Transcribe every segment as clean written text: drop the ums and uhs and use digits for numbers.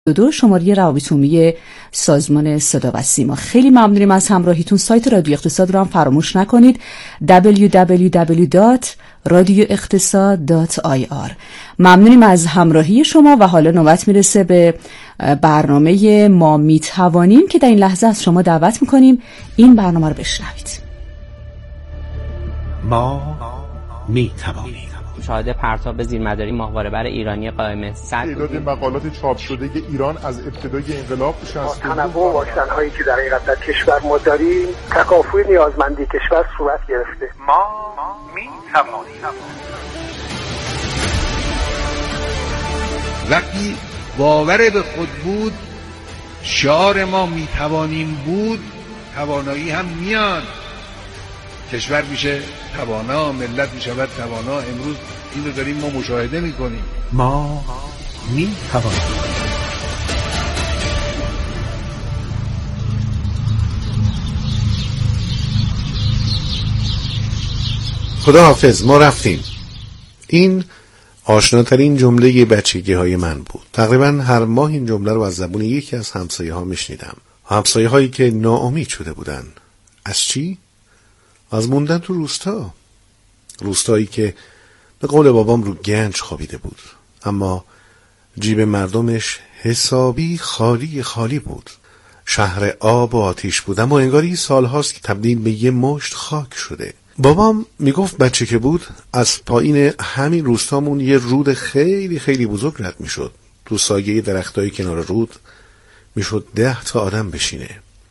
شماره روابط عمومی سازمان صدا و سیما. خیلی ممنونیم از همراهیتون. سایت رادیو اقتصاد رو هم فراموش نکنید، www.radioeqtisad.ir. ممنونیم از همراهی شما و حالا نوبت میرسه به برنامه ما میتوانیم که در این لحظه از شما دعوت میکنیم این برنامه رو بشنوید. ما میتوانیم. مشاهده پرتاب زیرمداری ماهواره‌بر ایرانی قائم تعداد مقالات چاپ شده ایران از ابتدای انقلاب 60 تنوع واکسن‌هایی که در حقیقت در کشور ما داریم تکافؤ نیازمندی کشور صورت گرفته. ما می‌توانیم. وقتی باور به خود بود، شعار ما می‌توانیم بود، توانایی هم میاد. کشور میشه توانا، ملت میشود توانا. امروز این رو داریم ما مشاهده میکنیم. ما میتوانیم. خدا حافظ، ما رفتیم. این آشناترین جمله بچگی های من بود. تقریبا هر ماه این جمله رو از زبون یکی از همسایه ها میشنیدم. همسایه هایی که ناامید شده بودن. از چی؟ از موندن تو روستا. روستایی که به قول بابام رو گنج خوابیده بود، اما جیب مردمش حسابی خالی خالی بود. شهر آب و آتیش بود، اما انگاری سالهاست که تبدیل به یه مشت خاک شده. بابام میگفت بچه که بود از پایین همین روستامون یه رود خیلی خیلی بزرگ رد میشد. تو سایه درختای کنار رود میشد 10 تا آدم بشینه.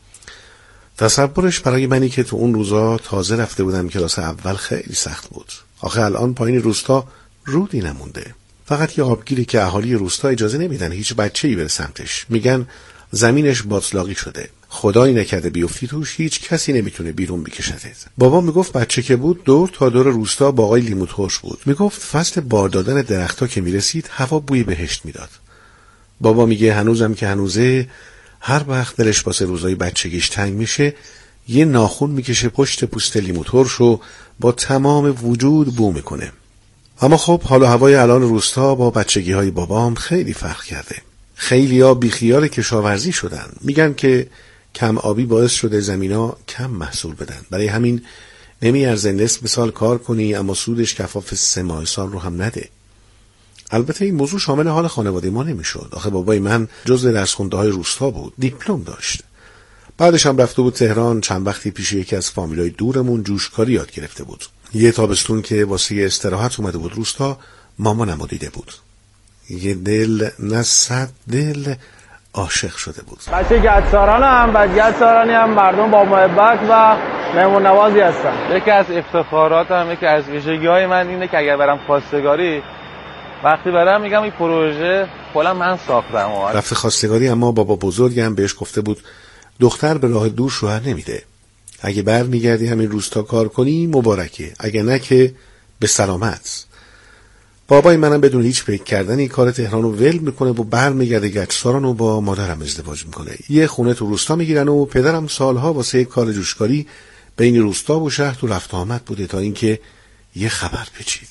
تصورش برای منی که تو اون روزا تازه رفته بودم کلاس اول خیلی سخت بود. آخه الان پایین روستا رودی نمونده، فقط یه آبگیری که اهالی روستا اجازه نمیدن هیچ بچه‌ای بره سمتش. میگن زمینش باتلاقی شده، خدایی نکرده بیفتی توش، هیچ کسی نمیتونه بیرون بکشتت. بابا میگفت بچه که بود دور تا دور روستا با آقای لیمو ترش بود. میگفت فصل بار دادن درخت‌ها که میرسید هوا بوی بهشت میداد. بابا میگه هنوزم که هنوزه، هر وقت دلش واسه روزای بچگیش تنگ میشه یه ناخن میکشه پشت پوست لیمو ترش و با تمام وجود بو میکنه. اما خب حال و هوای الان روستا با بچگی های بابام خیلی فرق کرده. خیلیا بیخیال کشاورزی شدن. میگن که کم آبی باعث شده زمینا کم محصول بدن، برای همین نمیارزه نصف سال کار کنی اما سودش کفاف 3 ماه سال رو هم نده. البته این موضوع شامل حال خانواده ما نمیشد. آخه بابای من جزء درس خونده های روستا بود، دیپلم داشت. بعدش هم رفته بود تهران، چند وقتی پیش یکی از فامیلای دورمون جوشکاری یاد گرفته بود. یه تابستون که واسه استراحت اومده بود روستا، مامانم دیده بود. یه دل نه 100 دل عاشق شده بود. بچه گچسارانم و گچسارانی هم مردم با محبت و مهمون نوازی هستن. یکی از افتخاراتم، یکی از ویژگی‌های من اینه که اگر برم خواستگاری، وقتی برم میگم این پروژه کلا من ساختم. رفته خواستگاری، اما بابا بزرگم بهش گفته بود دختر به راه دور شوهر نمیده. اگه بر میگردی همین روستا کار کنی مبارکه، اگه نه که به سلامت. بابای منم بدون هیچ فکر کردنی کار تهران رو ول میکنه و بر میگرده گچساران و با مادرم ازدواج میکنه. یه خونه تو روستا میگیرن و پدرم سالها واسه کار جوشکاری بین روستا و شهر تو رفت آمد بوده تا اینکه یه خبر پیچید.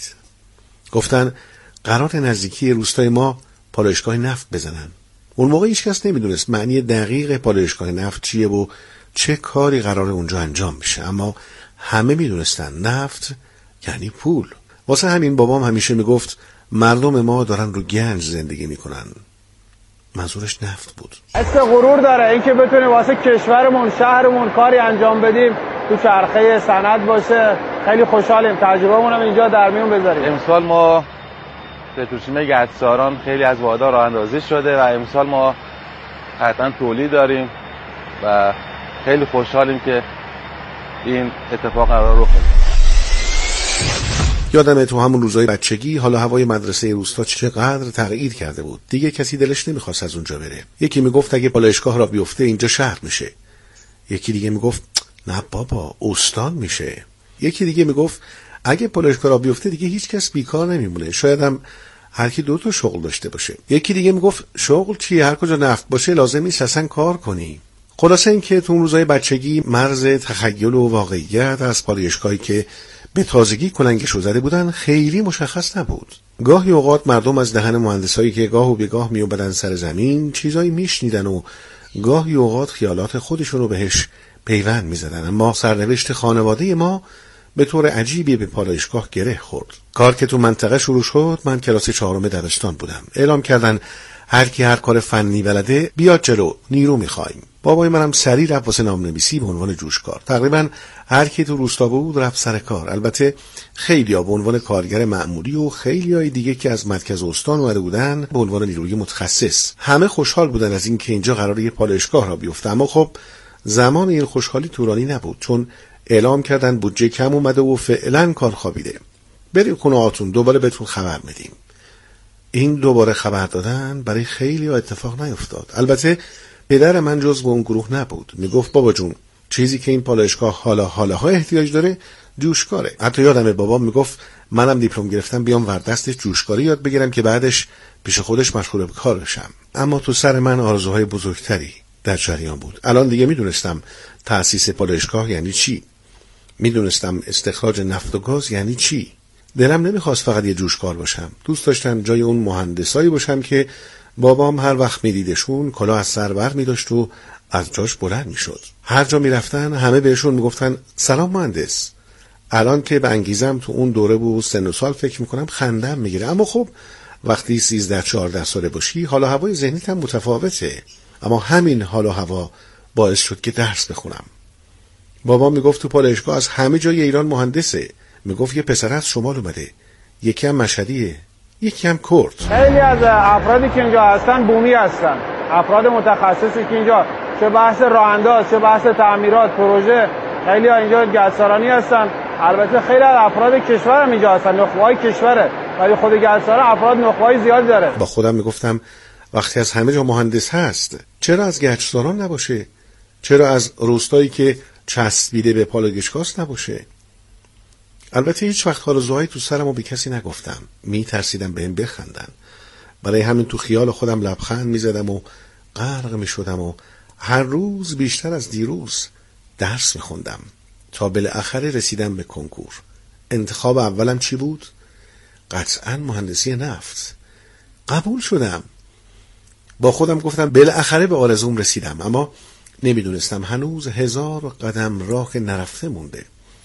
گفتن قرار نزدیکی روستای ما پالایشگاه نفت بزنن. اون موقع هیچ کس نمیدونست معنی دقیق پالایشگاه نفت چیه و چه کاری قراره اونجا انجام بشه، اما همه میدونستن نفت یعنی پول. واسه همین بابام همیشه میگفت مردم ما دارن رو گنج زندگی میکنن. منظورش نفت بود. حس غرور داره اینکه بتونیم واسه کشورمون، شهرمون کاری انجام بدیم تو چرخه صنعت باشه. خیلی خوشحالیم تجربه‌مون هم اینجا در میون بذاریم. امسال ما پتروشیمی گچساران خیلی از واحدها راه اندازی شده و امسال ما قطعا تولید داریم و خیلی خوشحالیم که این اتفاق قرار رخ بده. یادمه تو همون روزای بچگی حالا هوای مدرسه روستا چقدر تغییر کرده بود. دیگه کسی دلش نمیخواست از اونجا بره. یکی میگفت اگه پالایشگاه را بیفته اینجا شهر میشه. یکی دیگه میگفت نه بابا استان میشه. یکی دیگه میگفت اگه پالایشگاه را بیفته دیگه هیچ کس بیکار نمیمونه، شاید هم هر کی 2 تا شغل داشته باشه. یکی دیگه میگفت شغل چیه، هر کجا نفت باشه لازم نیست اصلا کار کنی. خلاصه این که تو اون روزای بچگی مرز تخیل و واقعیت از پالایشگاهی که به تازگی کلنگش رو زده بودن خیلی مشخص نبود. گاهی اوقات مردم از دهن مهندسایی که گاه و بیگاه میومدن سر زمین چیزایی میشنیدن و گاهی اوقات خیالات خودشون رو بهش پیوند میزدن، اما سرنوشت خانواده ما به طور عجیبی به پالایشگاه گره خورد. کار که تو منطقه شروع شد، من کلاس 4 دبستان بودم. اعلام کردن هر کی هر کار فنی بلده بیاد جلو، نیرو میخوایم. بابای منم سریع رفت واسه نامنویسی به عنوان جوشکار. تقریبا هر کی تو روستا بود رفت سر کار. البته خیلی‌ها به عنوان کارگر معمولی و خیلی‌های دیگه که از مرکز استان اومده بودن به عنوان نیروی متخصص. همه خوشحال بودن از اینکه اینجا قراره یه پالایشگاه را بیفته، اما خب زمان این خوشحالی طولانی نبود، چون اعلام کردن بودجه کم اومده و فعلا کار خوابیده. بریم خونه‌هاتون، دوباره بهتون خبر میدیم. این دوباره خبر دادن برای خیلی‌ها اتفاق نیفتاد. البته پدر من جزو اون گروه نبود. میگفت بابا جون، چیزی که این پالایشگاه حالاها احتیاج داره جوشکاره. حتی یادمه بابا میگفت منم دیپلم گرفتم بیام وردست جوشکاری یاد بگیرم که بعدش پیش خودش مشغول به کار بشم. اما تو سر من آرزوهای بزرگتری در جریان بود. الان دیگه میدونستم تأسیس پالایشگاه یعنی چی. میدونستم استخراج نفت و گاز یعنی چی. دلم نمیخواست فقط یه جوشکار باشم. دوست داشتم جای اون مهندسایی باشم که بابام هر وقت میدیدشون کلاه از سر بر میداشت و از جاش بلند میشد. هر جا میرفتن همه بهشون میگفتن سلام مهندس. الان که به انگیزم تو اون دوره و سن و سال فکر میکنم خندم میگیره، اما خب وقتی 13-14 ساله باشی حال و هوای ذهنیت هم متفاوته. اما همین حال و هوا باعث شد که درس بخونم. بابا میگفت تو پالایشگاه از همه جای ایران مهندسه. میگفت یه پسر از شمال اومده، یکی هم مشهدیه، یکی هم کرد. خیلی از افرادی که اینجا هستن بومی هستن، افراد متخصصی که اینجا چه بحث راه انداز، چه بحث تعمیرات، پروژه، خیلی ها اینجا گچسارانی هستن. البته خیلی از افراد کشور هم اینجا هستن، نخبه‌های کشوره، ولی خود گچسارا افراد نخبه‌های زیاد داره. با خودم میگفتم وقتی از همه جا مهندس هست چرا از گچساران نباشه؟ چرا از روستایی که چسبیده به پالایشگاه نباشه؟ البته هیچ وقت آرزوهایی تو سرمو به کسی نگفتم. میترسیدم بهم بخندن. برای همین تو خیال خودم لبخند میزدم و غرق میشدم و هر روز بیشتر از دیروز درس میخوندم تا بالاخره رسیدم به کنکور. انتخاب اولم چی بود؟ قطعاً مهندسی نفت. قبول شدم. با خودم گفتم بالاخره به آرزوم رسیدم، اما نمیدونستم هنوز 1000 قدم راه نرفته مونده.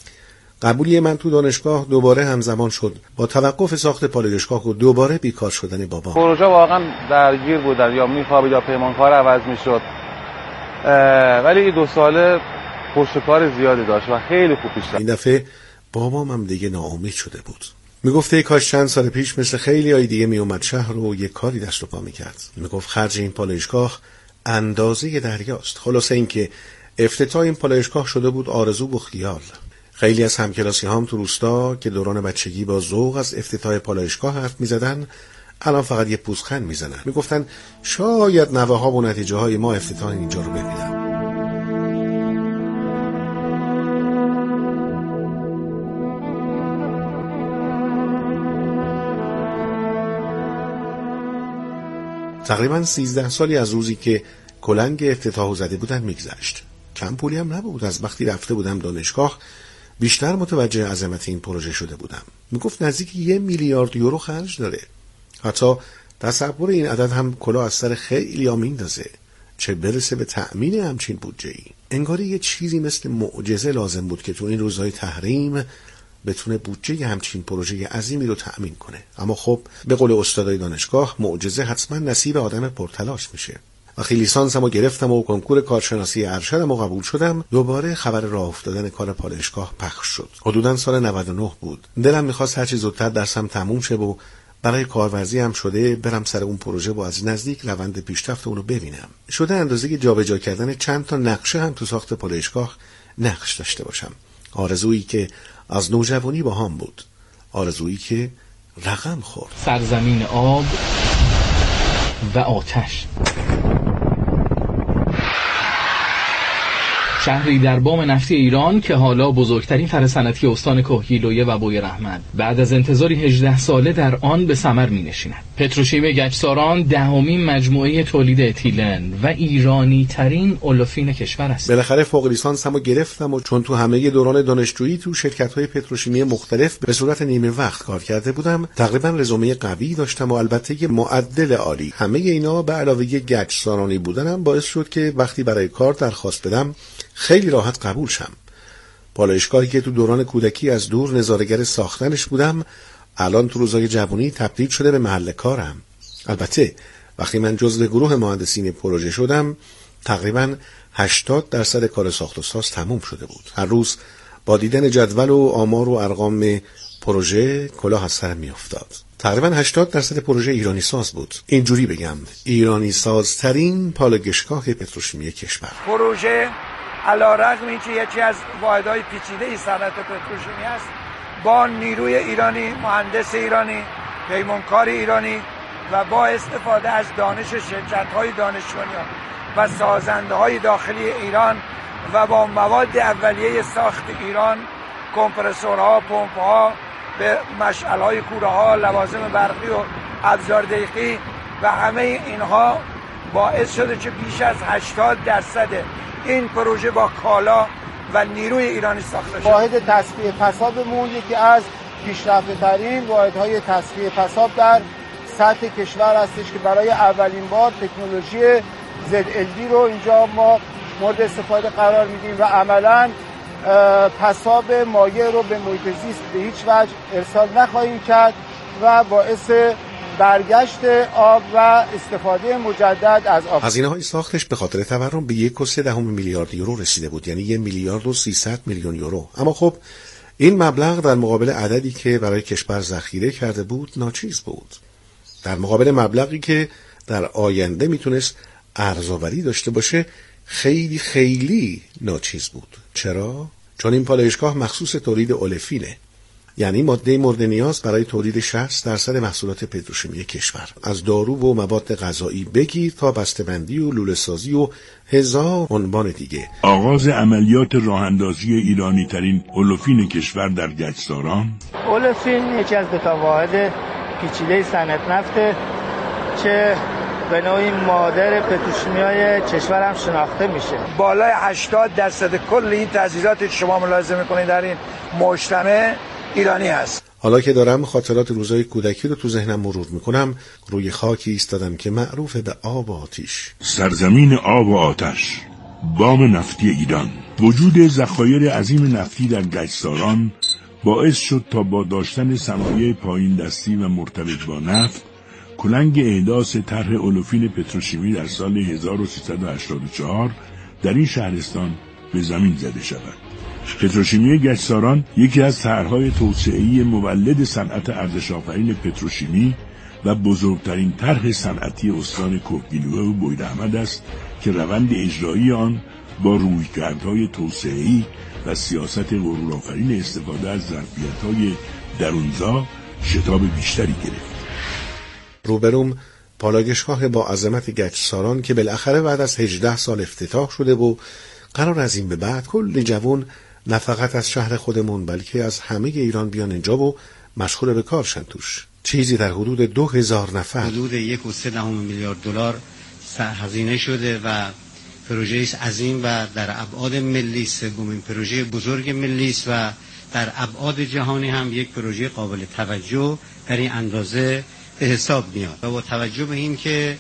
قبولی من تو دانشگاه دوباره همزمان شد با توقف ساخت پالایشگاه و دوباره بیکار شدن بابا. پروژه واقعا درگیر بودن، یا میخوابید یا پیمانکار عوض میشد، ولی این 2 ساله پشتکار زیادی داشت و خیلی خوب پیش رفت. این دفعه بابام هم دیگه ناامید شده بود. میگفت کاش چند سال پیش مثل خیلی های دیگه میومد شهر و یه کاری دست و پا میکرد. میگفت خرج این پالایشگاه اندازه دریاست. خلاصه این که افتتاح این پالایشگاه شده بود آرزو و خیال. خیلی از همکلاسی هام تو روستا که دوران بچگی با ذوق از افتتاح پالایشگاه حرف میزدن الان فقط یه پوزخند میزنن. میگفتن شاید نوه ها و نتیجه های ما افتتاح اینجا رو ببینن. تقریبا 13 سالی از روزی که کلنگ افتتاحو زده بودن میگذشت. کم پولی هم نبود. از وقتی رفته بودم دانشگاه بیشتر متوجه عظمت این پروژه شده بودم. میگفت نزدیک 1 میلیارد یورو خرج داره. حتی تصور این عدد هم کلاه از سر خیلی ها میندازه، چه برسه به تأمین همچین بودجه‌ای. انگاری یه چیزی مثل معجزه لازم بود که تو این روزهای تحریم بتونه بودجه همچین پروژه عظیمی رو تأمین کنه. اما خب به قول استادای دانشگاه معجزه حتما نصیب آدم پرتلاش میشه. وقتی لیسانسمو گرفتم و کنکور کارشناسی ارشدمو قبول شدم، دوباره خبر راه افتادن کار پالایشگاه پخش شد. حدوداً سال 99 بود. دلم می‌خواست هر چه زودتر درسم تموم شه و برای کارورزی هم شده برم سر اون پروژه و از نزدیک روند پیشرفت اون رو ببینم. شده اندازه جابجا کردن چند تا نقشه هم تو ساخت پالایشگاه نقش داشته باشم. آرزویی که از نوجوانی با هم بود. آرزویی که رقم خورد. سرزمین آب و آتش. شهری در بام نفتی ایران که حالا بزرگترین فرصنعتی استان کهگیلویه و بویرحمد بعد از انتظاری 18 ساله در آن به ثمر می‌نشیند. پتروشیمی گچساران دهمین مجموعه تولید اتیلن و ایرانی ترین اولوفین کشور است. بالاخره فوق لیسانسمو گرفتم و چون تو همه دوران دانشجویی تو شرکت‌های پتروشیمی مختلف به صورت نیمه وقت کار کرده بودم، تقریبا رزومه قوی داشتم و البته یه معدل عالی. همه اینا به علاوه گچسارانی بودنم باعث شد که وقتی برای کار درخواست بدم خیلی راحت قبول شم. پالایشگاهی که تو دوران کودکی از دور نظاره‌گر ساختنش بودم، الان تو روزای جوانی تبدیل شده به محل کارم. البته وقتی من جزو گروه مهندسین پروژه شدم، تقریباً 80% کار ساخت و ساز تموم شده بود. هر روز با دیدن جدول و آمار و ارقام پروژه کلاه از سرم میافتاد. تقریباً 80% پروژه ایرانی ساز بود. اینجوری بگم ایرانی سازترین پالایشگاه پتروشیمی کشور. پروژه علی‌رغم اینکه یکی از واحدهای پیچیده صنعت پتروشیمی است، با نیروی ایرانی، مهندس ایرانی، پیمانکار ایرانی و با استفاده از دانش شرکت‌های دانشجویان و سازنده‌های داخلی ایران و با مواد اولیه ساخت ایران، کمپرسورها، پمپ‌ها، به مشعل‌های کوره‌ها، لوازم برقی و ابزار دقیقی و همه اینها باعث شده که بیش از 80% این پروژه با کالا و نیروی ایرانی ساخته شد. واحد تصفیه پسابمون یکی از پیشرفته‌ترین واحدهای تصفیه پساب در سطح کشور هستش که برای اولین بار تکنولوژی ZLD رو اینجا ما مورد استفاده قرار میدیم و عملاً پساب مایع رو به محیط زیست به هیچ وجه ارسال نخواهیم کرد و باعث برگشت آب و استفاده مجدد از آب. هزینه‌های ساختش به خاطر تورم به 1.3 میلیارد یورو رسیده بود، یعنی 1,300,000,000 یورو. اما خب این مبلغ در مقابل عددی که برای کشور ذخیره کرده بود ناچیز بود. در مقابل مبلغی که در آینده میتونست ارزآوری داشته باشه خیلی خیلی ناچیز بود. چرا؟ چون این پالایشگاه مخصوص تولید اولفینه، یعنی ماده مورد نیاز برای تولید 60% محصولات پتروشیمی کشور، از دارو و مواد غذایی بگیر تا بسته‌بندی و لوله‌سازی و هزار عنوان دیگه. آغاز عملیات راه‌اندازی ایرانی ترین اولفین کشور در گچساران. اولفین یکی از دو تا واحد پیچیده صنعت نفت که به نوعی مادر پتروشیمیای کشور هم شناخته میشه. بالای 80% کل این تجهیزاتی که شما ملاحظه میکنید در این مجتمع ایرانی هست. حالا که دارم خاطرات روزای کودکی رو تو ذهنم مرور میکنم، روی خاکی ایستادم که معروف به آب و آتش. سرزمین آب و آتش، بام نفتی ایران. وجود ذخایر عظیم نفتی در گچساران باعث شد تا با داشتن صنایع پایین دستی و مرتبط با نفت، کلنگ احداث طرح اولفین پتروشیمی در سال 1384 در این شهرستان به زمین زده شود. پتروشیمی گچساران یکی از طرح‌های توسعه‌ای مولد صنعت ارزش‌آفرین پتروشیمی و بزرگترین طرح صنعتی استان کهگیلویه و بویراحمد است که روند اجرایی آن با رویکردهای توسعه‌ای و سیاست غرورآفرین استفاده از ظرفیت‌های درونزا شتاب بیشتری گرفت. روبروم پالایشگاه با عظمت گچساران که بالاخره بعد از 18 سال افتتاح شده و قرار از این به بعد کل جوان نه فقط از شهر خودمون بلکه از همه ایران بیان اینجا و مشغول به کار شن توش. چیزی در حدود 2000 نفر. حدود 1.3 میلیارد دلار هزینه شده و پروژه عظیم و در ابعاد ملی سومین پروژه بزرگ ملی است و در ابعاد جهانی هم یک پروژه قابل توجه در این اندازه به حساب میاد. و با توجه به این که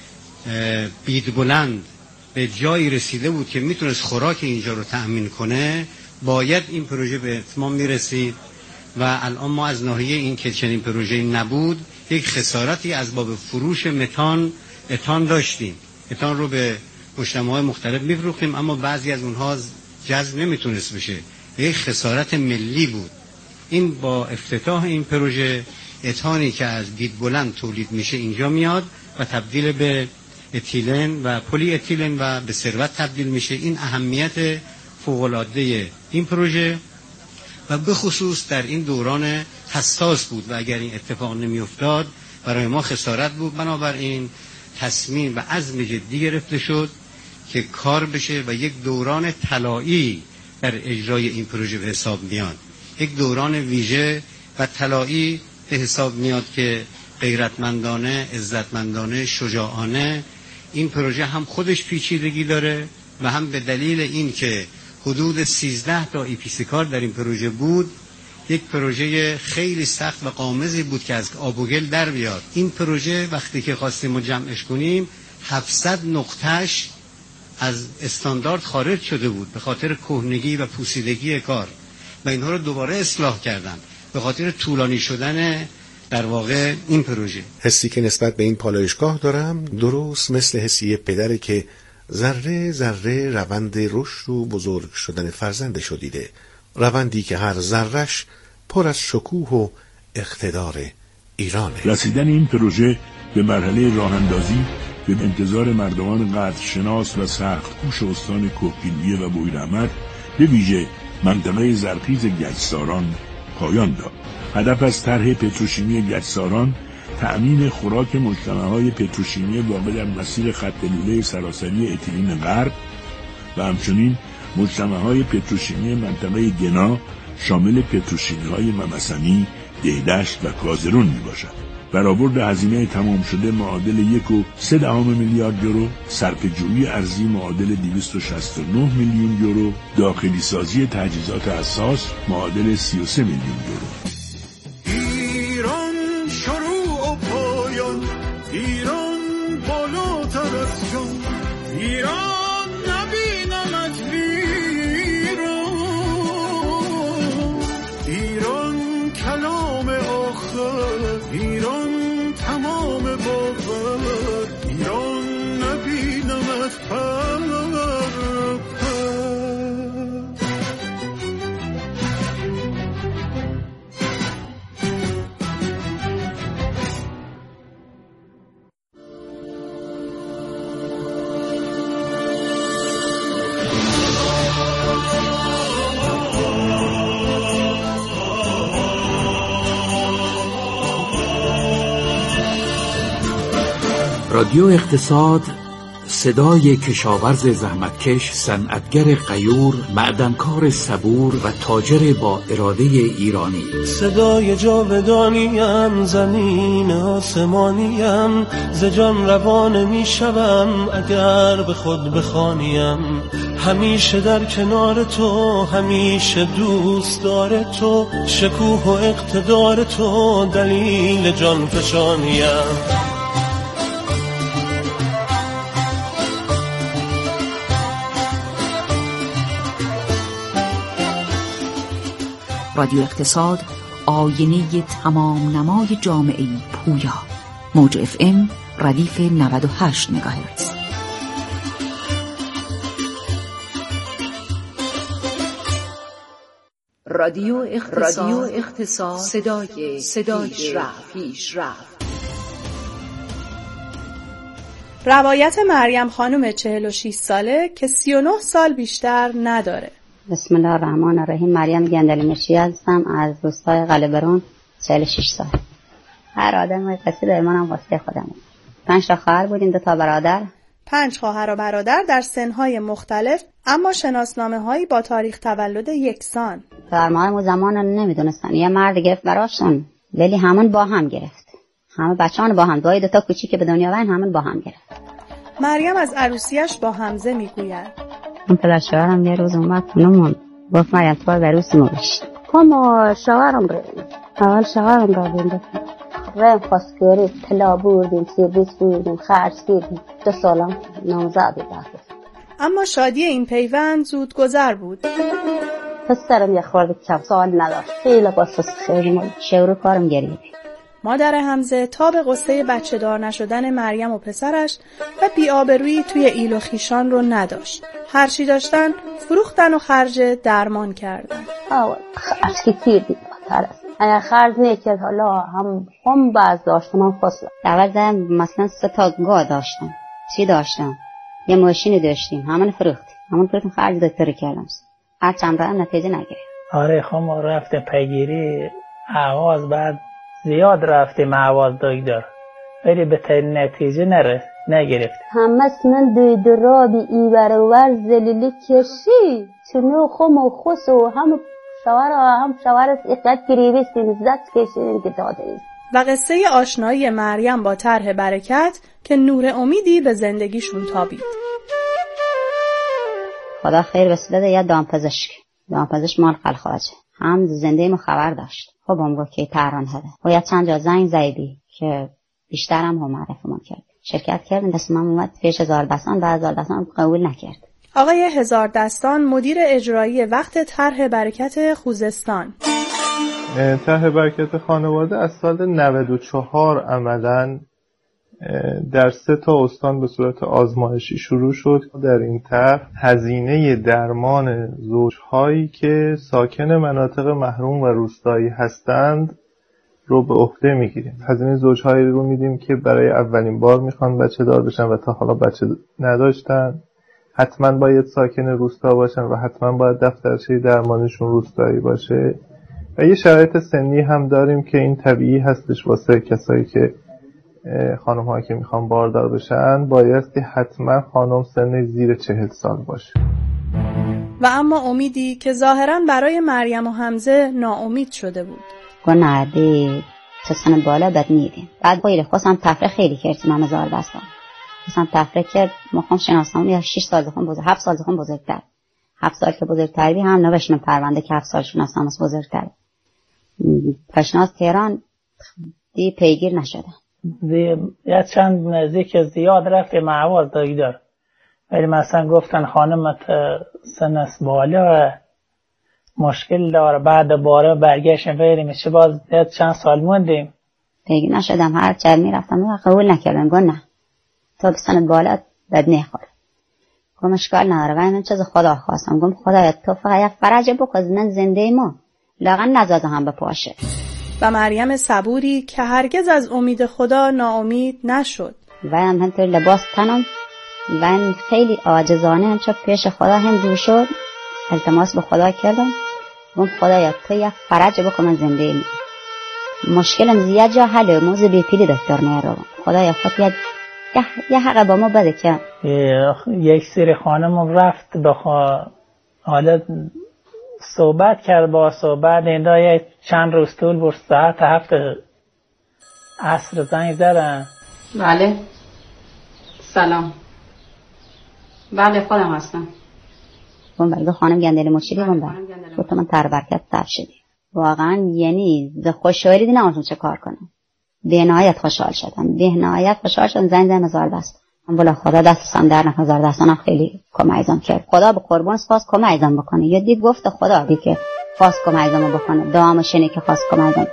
بید بلند به جایی رسیده بود که میتونست خوراک اینجا رو تأمین کنه، باید این پروژه به اتمام میرسید و الان ما از ناحیه این که چنین پروژه‌ای نبود یک خسارتی از باب فروش اتان داشتیم. اتان رو به مجتمع‌های مختلف میفروختیم اما بعضی از اونها جذب نمیتونست بشه، یک خسارت ملی بود. این با افتتاح این پروژه اتانی که از بید بلند تولید میشه اینجا میاد و تبدیل به اتیلن و پلی اتیلن و به ثروت تبدیل میشه. این اهمیت فوق‌العاده این پروژه و به خصوص در این دوران حساس بود و اگر این اتفاق نمیافتاد برای ما خسارت بود. بنابراین تصمیم و عزم جدی گرفته شد که کار بشه و یک دوران طلایی در اجرای این پروژه به حساب میاد، یک دوران ویژه و طلایی به حساب میاد که غیرتمندانه، عزتمندانه، شجاعانه. این پروژه هم خودش پیچیدگی داره و هم به دلیل این که حدود 13 تا EPC کار در این پروژه بود، یک پروژه خیلی سخت و غامضی بود که از آب و گل در بیاد. این پروژه وقتی که خواستیم جمعش کنیم 700 نقطه‌اش از استاندارد خارج شده بود به خاطر کهنگی و پوسیدگی کار و اینها رو دوباره اصلاح کردن به خاطر طولانی شدن در واقع این پروژه. حسی که نسبت به این پالایشگاه دارم درست مثل حسی پدره که ذره ذره روند رشد و بزرگ شدن فرزندش رو دیده، روندی که هر ذره‌اش پر از شکوه و اقتدار ایرانه. رسیدن این پروژه به مرحله راهاندازی به انتظار مردمان قدرشناس و سخت‌کوش استان کوهگیلویه و بویراحمد به ویژه منطقه زرخیز گچساران پایان داد. هدف از طرح پتروشیمی گچساران تأمین خوراک مجتمع‌های پتروشیمی واقع در مسیر خط لوله سراسری اتیلین غرب و همچنین مجتمع‌های پتروشیمی منطقه گنا شامل پتروشیمی‌های ممسنی، دهدشت و کازرون میباشد. برآورد هزینه تمام شده معادل 1.3 میلیارد یورو، صرفه‌جویی ارزی معادل 269 میلیون یورو، داخلی سازی تجهیزات اساس معادل 33 میلیون یورو. ایران شروع و پایان، ایران بالاتر از جان، ایران نبینم از ایران، ایران کلام آخر، ایران تمام باور، ایران نبینم از پر. رادیو اقتصاد، صدای کشاورز زحمتکش، صنعتگر غیور، معدنکار صبور و تاجر با اراده ایرانی. صدای جاودانیم، زمین آسمانیم، ز جان روان می شوم اگر به خود بخوانیم. همیشه در کنار تو، همیشه دوست دار تو، شکوه و اقتدار تو دلیل جان فشانیم. رادیو اقتصاد، آینه تمام نمای جامعه پویا. موج FM ردیف 98 مگاهرتز. رادیو اقتصاد، صدای پیشرفت. روایت مریم خانم 46 ساله که 39 سال بیشتر نداره. بسم الله الرحمن الرحیم. مریم گندلی مشی هستم از روستای قلعه‌برون، 46 سال. هر آدم قصه داره، منم واسه خودم. 5 تا خواهر بودیم، 2 تا برادر. 5 خواهر و برادر در سن‌های مختلف، اما شناسنامه‌هایی با تاریخ تولد یکسان. در ما زمان نمیدونستن، یه مرد گرفت براشون، ولی همون با هم گرفت. همه بچه‌ها با هم، 2 تا کوچیک که به دنیا آوردن همون با هم گرفت. مریم از عروسیش با حمزه میگوید. من پدر شوهرم یه روز اومد خونمون، گفت مریم تو به عروسی ما بشی. ما شوهرم اول شوهرم را بینده رم خواست گرید، طلا بردیم، سرویس بردیم، خرج کردیم. 2 سالم نامزد بود. اما شادی این پیوند زود گذر بود. پسرم یه خورده کم سال نداشت، خیلی باساس خیلی شورو کارم گرید. مادر حمزه تا به قصه بچه دار نشدن مریم و پسرش و بی‌آبرویی توی ایل و خیشان رو نداشت. هرچی داشتن فروختن و خرج درمان کردن. خرج که کردیم باتر است. اگر خرج نیکرد حالا هم باز داشتم، هم فصل. اول مثلا 3 تا گاه داشتم. چی داشتم؟ یه ماشینی داشتیم، همون فروختیم خرج دکتر کردم. هر چند را نتیجه نگرفت. آره ما رفتیم پیگیری آواز، بعد زیاد رفتیم آواز دکتر، ولی به نتیجه نگرفت. همه من دوید رابی ایبرور زلیلی کشی چنو خم و خس و هم شوار اقلت گریبستیم زد کشیدیم که داده. و قصه آشنایی مریم با طرح برکت که نور امیدی به زندگیشون تابید. خدا خیر رسیده یه دامپزشک مال خلخاجه هم زنده ما خبر داشت. خب هم گفت که تهران هده و یا چند جا زنگ زیدی که بیشتر هم معرفیمون کرد. شرکت کردیم دست من اومد پیش هزاردستان و هزاردستان قبول نکرد. آقای هزاردستان مدیر اجرایی وقت طرح برکت خوزستان. طرح برکت خانواده از سال 94 عملاً در 3 استان به صورت آزمایشی شروع شد. در این طرح هزینه درمان زوجهایی که ساکن مناطق محروم و روستایی هستند رو به عهده میگیریم. هزینه زوجهایی رو میدیم که برای اولین بار میخوان بچه دار بشن و تا حالا بچه نداشتن. حتما باید ساکن روستا باشن و حتما باید دفترچه درمانشون روستایی باشه. و یه شرایط سنی هم داریم که این طبیعی هستش واسه کسایی که خانم هایی که میخوان باردار بشن بایستی حتما خانم سن زیر 40 سال باشه. و اما امیدی که ظاهراً برای مریم و حمزه ناامید شده بود. گناهی تو سن بالا بد نیدیم. بعد باید خواستم تفریح خیلی کردیم هم هزاردستان. خواستم تفریح کرد مخوام شناسم یا 6 سال زخون بزرگ 7 سال زخون بزرگتر 7 سال که بزرگتری هم نوشتم پرونده که 7 سال شناسم از بزرگتر. پشناز تهران دی پیگیر نشدم. یه چند نزدیک زیاد رفت معواز دار ولی مثلا گفتن خانمت سن بالا مشکل داره بعد باره برگشتیم بریم میشه باز چند سال موندیم. پیگیر نشدم. هر چند میرفتم و قبول نکردم. گفت نه تو بسنت بالا بد نخوره. گفتم اشکال نداره و من چیز خدا خواستم. گفتم خدایا تو فقط فرج بکن من زنده ما لاغن نزازه هم بپاشه. و مریم صبوری که هرگز از امید خدا ناامید نشد. و همینطور لباس تنم و خیلی عاجزانه همچه پیش خدا هم دور شد. التماس به خدا کردم. گفتم خدایا تو یک فرج بکن من زنده ایم. مشکلم زیاد جا حله موزه بی پیلی دکتر نیارم. خدایا خود یه حق با ما بده که یک سری خانم رفت بخوا حالا صحبت کرد با صحبت ایندا یه چند روز طول برد. ساعت 7 عصر زنگ زدن. بله سلام. بله خودم هستم. بله خانم گندل مچیلی گفتم من تر برکت تر شدی. واقعا یعنی خوشحالی نمیدونم چه کار کنم. به نهایت خوشحال شدم. زنگ هزاردستان. بلا خدا دستم در نکنه. هزاردستانم خیلی کمکم کرد. خدا به قربان سپاس کمکم بکنه. یا دید گفت خدا دی که خواست کمکم بکنه. دامشینه که خواست کمکم.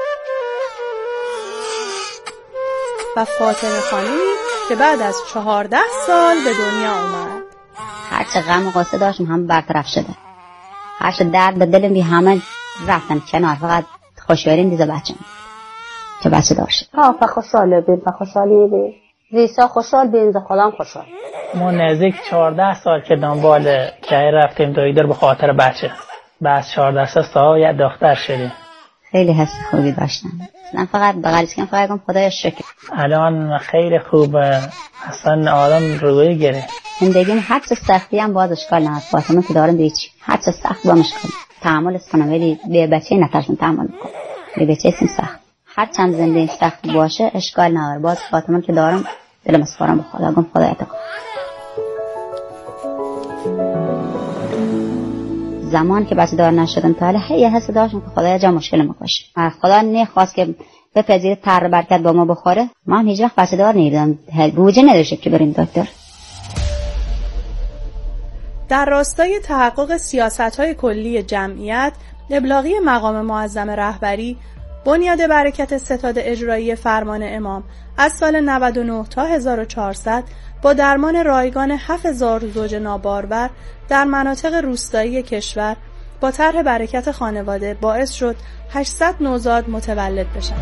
و فاطمه خانمی که بعد از 14 سال به دنیا اومد. هرچه غم و غصه داشتم هم برطرف شده. هرچه درد به دلم بی همه رفتن کنار. فقط خوشحالیم دیده بچه‌م که بچه داشت. خوشحاله بیم خوشحالی بیم. ریسا خوشحال بیم خودم خوشحال. ما نزدیک 14 سال که دنبال که رفتیم دویدر به خاطر بچه. بعد 14 سال یه دختر شدیم. خیلی حس خوبی داشتم. من فقط بغلش کنم فقط خدای شکر. الان خیلی خوبه. اصلا آدم روی گره. زندگیم هر چه سختی هم باز اشکال نداره. فاطمه که دارم بیچ هر چه سخت با مشکل تحمل کنم ولی به بچه نتاشم تحمل کنم. به بچه سخت. هر چند زندگی سخت باشه اشکال نداره. باز فاطمه که دارم دلم اسپارم به خدا. گفتم خدا اتقا. زمان که بچه دار نشدم تا حالا هی حس داشتم که خدایا جا مشکل ما باشه. خدا نخواست که بپذیره طرح برکت با ما بخوره. ما هم هیچ وقت بچه دار نیدم. بوجه نداشت که بریم دکتر. در راستای تحقق سیاست‌های کلی جمعیت، ابلاغی مقام معظم رهبری، بنیاد برکت ستاد اجرایی فرمان امام از سال 99 تا 1400 با درمان رایگان 7000 زوج نابارور در مناطق روستایی کشور با طرح برکت خانواده باعث شد 800 نوزاد متولد بشن.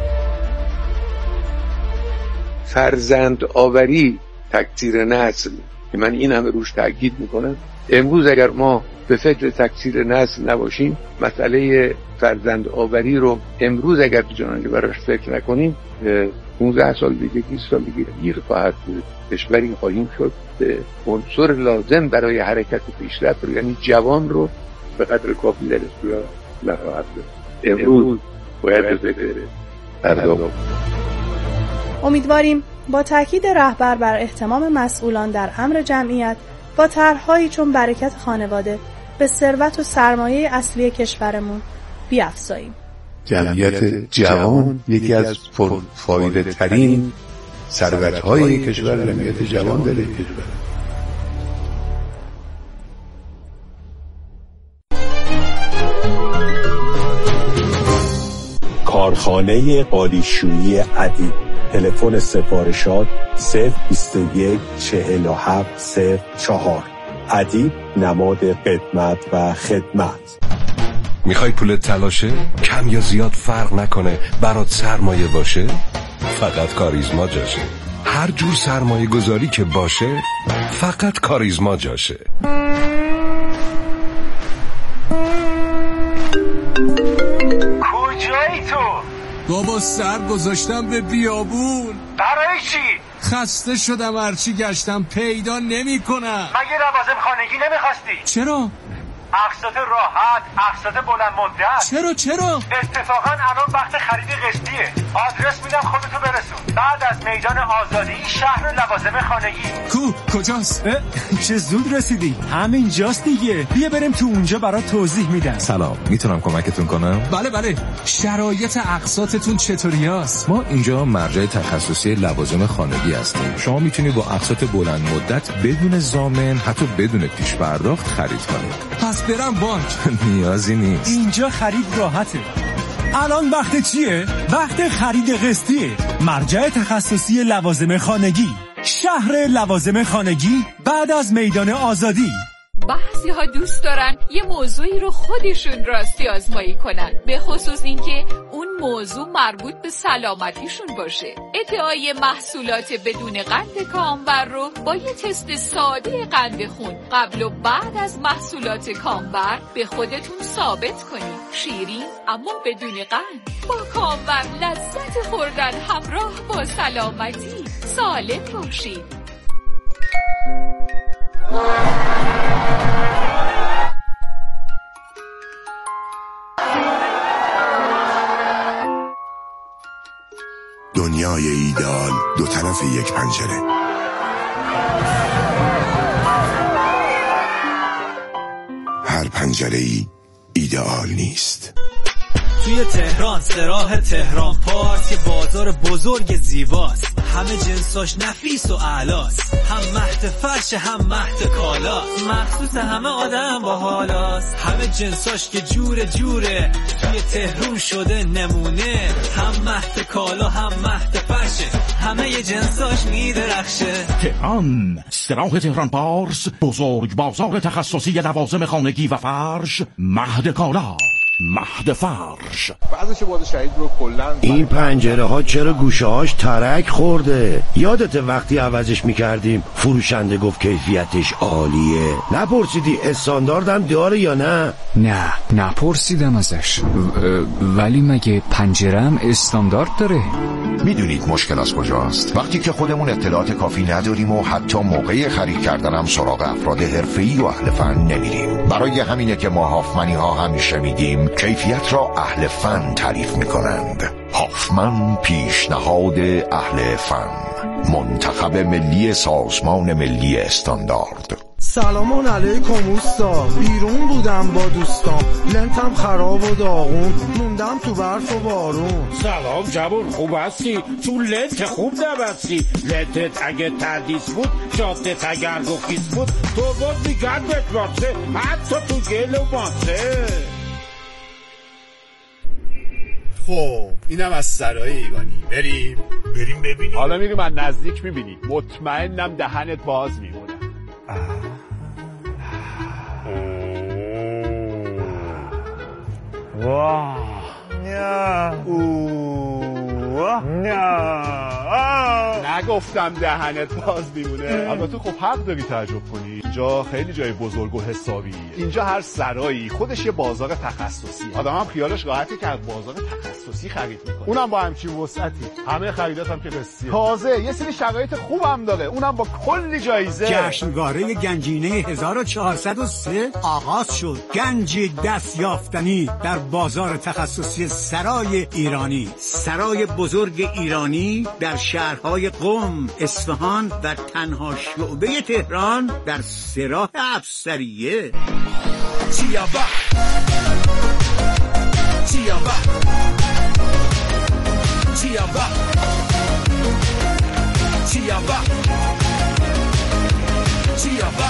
فرزند آوری تکثیر نسل که من این همه روش تاکید میکنم. امروز اگر ما به فکر تکثیر نسل نباشیم، مسئله فرزند آوری رو امروز اگر جانانه براش فکر نکنیم 15 سال دیگه 20 سال دیگه گیر خواهد بود. کشوری خواهیم شد به عنصر لازم برای حرکت پیشرفت رو، یعنی جوان رو به قدر کافی در اختیار نخواهد داشت. امروز باید به فکر مردم. امیدواریم با تاکید رهبر بر احتمام مسئولان در امر جمعیت با طرح‌هایی چون برکت خانواده به ثروت و سرمایه اصلی کشورمون بیافزاییم. جمعیت جوان یکی از پرفایده ترین ثروت‌های کشور، جمعیت جوان در کشور. کارخانه قالیشویی ادیب. تلفن سفارشات 021 47 04. ادیب نماد قدمت و خدمت. میخوای پولت تلاشه؟ کم یا زیاد فرق نکنه، برات سرمایه باشه؟ فقط کاریزما جاشه. هر جور سرمایه گذاری که باشه فقط کاریزما جاشه. کجایی تو؟ بابا سر گذاشتم به بیابون. برای چی؟ خسته شدم، هرچی گشتم پیدا نمی کنم. مگه لوازم خانگی نمیخواستی؟ چرا؟ اقساط راحت، اقساط بلند مدت. چرا؟ اتفاقا الان وقت خرید قسطیه. آدرس میدم خودتو برسون. بعد از میدان آزادی شهر لوازم خانگی. کجاست؟ چه زود رسیدی. همینجاست دیگه. بیا بریم تو اونجا برات توضیح میدم. سلام، میتونم کمکتون کنم؟ بله. شرایط اقساطتون چطوری است؟ ما اینجا مرجع تخصصی لوازم خانگی هستیم. شما میتونید با اقساط بلند مدت بدون ضامن، حتی بدون پیش پرداخت خرید کنید. پس برم بانک؟ نیازی نیست. اینجا خرید راحته. الان وقت چیه؟ وقت خرید قسطیه. مرجع تخصصی لوازم خانگی، شهر لوازم خانگی بعد از میدان آزادی. بعضی ها دوست دارن یه موضوعی رو خودشون راستی آزمایی کنن، به خصوص اینکه اون موضوع مربوط به سلامتیشون باشه. ادعای محصولات بدون قند کامبر رو با یه تست ساده قند خون قبل و بعد از محصولات کامبر به خودتون ثابت کنید. شیرین اما بدون قند، با کامبر لذت خوردن همراه با سلامتی. سالم باشید. دنیای ایدئال دو طرف یک پنجره. هر پنجره‌ای ایدئال نیست. توی تهران سراح تهران پارک، بازار بزرگ زیباست، همه جنساش نفیس و اعلاست، هم مهد فرش هم مهد کالاست، مخصوص همه آدم با حالاست، همه جنساش که جوره توی تهران شده نمونه، هم مهد کالا هم مهد فرشه، همه جنساش میدرخشه. تهران سراح تهران پارس، بزرگ بازار تخصصی لوازم خانگی و فرش، مهد کالا، مهد فرش. بعضش بود شهید رو کلن. این پنجره ها چرا گوشه هاش ترک خورده؟ یادت وقتی عوضش میکردیم فروشنده گفت کیفیتش عالیه؟ نپرسیدی استانداردم داره یا نه؟ نه نپرسیدم ازش. ولی مگه پنجره‌ام استاندارد داره؟ میدونید مشکل از کجاست؟ وقتی که خودمون اطلاعات کافی نداریم و حتی موقع خرید کردنم سراغ افراد حرفه‌ای و اهل فن نمیریم. برای همینه که ما هافمنی ها همیشه میگیم کیفیت را اهل فن تعریف میکنند. هافمن پیشنهاد اهل فن، منتخب ملی سازمان ملی استاندارد. سلام علیکم اوستا، بیرون بودم با دوستام، لنتم خراب و داغون، موندم تو برف و بارون. سلام جوون، خوب هستی؟ تو لنت خوب نبستی. لنتت اگه تردیس بود، جادت اگر گفیس بود، تو باز میگردت واسه، حتی تو گل و ماسه. خب اینم از سرای ایوانی. بریم ببینیم. حالا میریم از نزدیک میبینی. مطمئنم دهنت باز میمونه. واه نه نگفتم دهنت باز میمونه. البته خب حق داری تعجب کنی، اینجا خیلی جای بزرگ و حسابی. اینجا هر سرایی خودش یه بازار تخصصی، آدم هم خیالش راحته که از بازار تخصصی خرید میکنه، اونم با همچین وسعتی. همه خریدات هم که قسطیه، تازه یه سری شرایط خوبم داره، اونم با کلی جایزه. جشنواره گنجینه 1403 آغاز شد. گنج دست یافتنی در بازار تخصصی سرای ایرانی، سرای بزرگ ایرانی در شهرهای قم، اصفهان و تنها شعبه تهران در سراح افسریه. چیابا چیابا چیابا چیابا چیابا